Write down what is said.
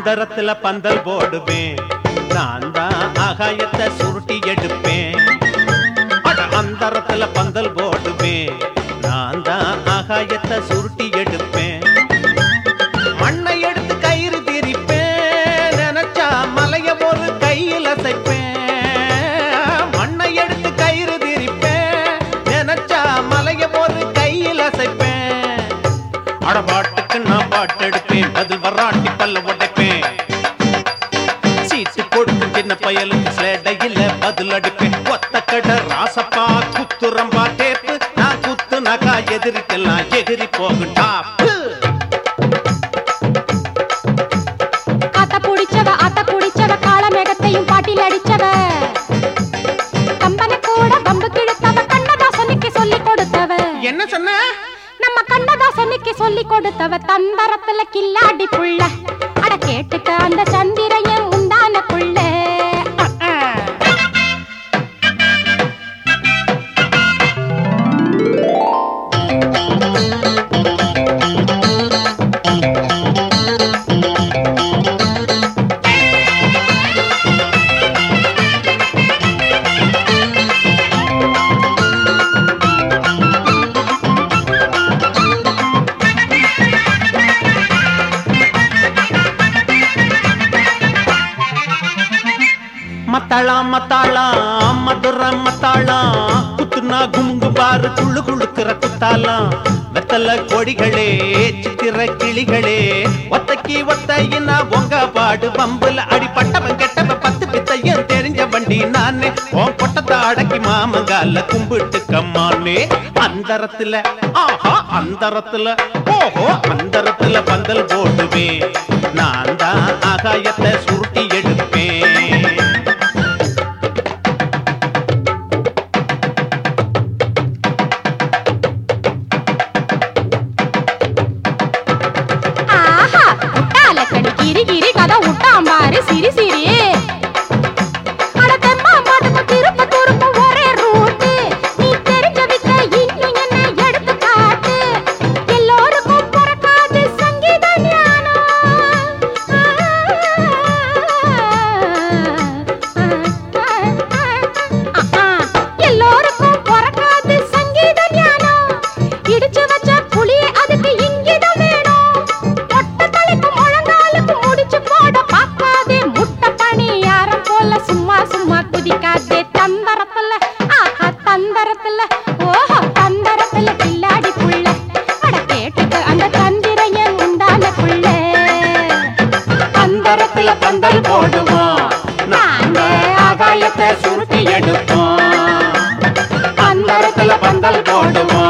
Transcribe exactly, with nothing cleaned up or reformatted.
அந்தரத்துல பந்தல் போடுவேன், நான் தான் ஆகாயத்தை சுருட்டி எடுப்பேன். அந்தரத்துல பந்தல் போடுவேன், நான் தான் ஆகாயத்தை சுருட்டி எடுப்பேன். மண்ணை எடுத்து கயிறு திரிப்பேன், நினைச்சா மலைய ஒரு கையில் அசைப்பேன். மண்ணை எடுத்து கயிறு திரிப்பேன், நினைச்சா மலைய ஒரு கையில் அசைப்பேன். அடபாட்டுக்கு நான் பாட்டு எடுப்பேன், பதில் வராட்டி பல்ல உடைப்பேன். சீட்டு கொடுத்து சின்ன பயலுக்கு சேடையில பதில் அடிப்பேன். ஒத்த கடை ராசப்பா குத்துரம்பா டேப்பு, நான் குத்துனாக்கா எதிரிக்கெல்லாம் எகிரி போகும் டாப்பு. ஆத்த புடிச்சவ ஆத்த புடிச்சவ கால மேகத்தையும் பாட்டில் அடிச்சவ, கம்பன கூட பம்பு கிழத்தவ, கண்ணதாசனுக்கு சொல்லி கொடுத்தவ. என்ன சொன்ன? நம்ம கண்ணதாசனுக்கு சொல்லி கொடுத்தவ, தந்தரத்துல கில்லாடி புள்ள. அட கேட்டுக்க அந்த சந்திரையன் உண்டான புள்ள. மத்தாளம் மத்தாளம் மதுரை மத்தாளம், குத்துனா குமுங்கு பாரு குள்ளு குழுக்கிற குத்தாலம். வெத்தல கோடிகளே சித்திர கிளிகளே, ஒத்தக்கி ஒத்தையினா உங்க பாடு பம்புல அடிப்பட்டவன் கெட்டவன் பத்து பித்தையும் தெரிஞ்ச வண்டி நானே. உன் கொட்டத்தை அடக்கி மாமங்கால கும்பிட்டு கம்மானே. அந்தரத்துல ஆஹா அந்தரத்துல ஓஹோ அந்தரத்துல பந்தல் போடுவேன், நான் தான் ஆகாயத்தை சுருட்டி எடுப்பேன். கிரி கிரி கதை விட்டாம்பாரு சிரி சிரி. அட தெம்மா மாட்டுக்கு திருப்ப துருப்பு ஒரே ரூட்டு, நீ தெரிஞ்ச வித்த இன்னும் என்ன எடுத்து காட்டு. எல்லோருக்கும் பிறக்காது சங்கீத ஞானம், எல்லோருக்கும் பிறக்காது சங்கீத ஞானம். இடிச்சு வச்ச புளி அதுக்கு இங்கிதம் வேணும். ஒட்ட தலைக்கு முழங்காலுக்கு முடிச்சு போட பாக்காதே, முட்டை பணி யாரம் போல சும்மா சும்மா குதிக்காதே. தந்தரத்துல ஆஹா தந்தரத்துல ஓஹோ தந்தரத்துல கில்லாடி புள்ள. அட கேட்டுக்க அந்த தந்திரையன் உண்டான புள்ள. அந்தரத்துல பந்தல் போடுவோம், நாங்க ஆகாயத்தை சுருட்டி எடுப்போம். அந்தரத்துல பந்தல் போடுவோம்.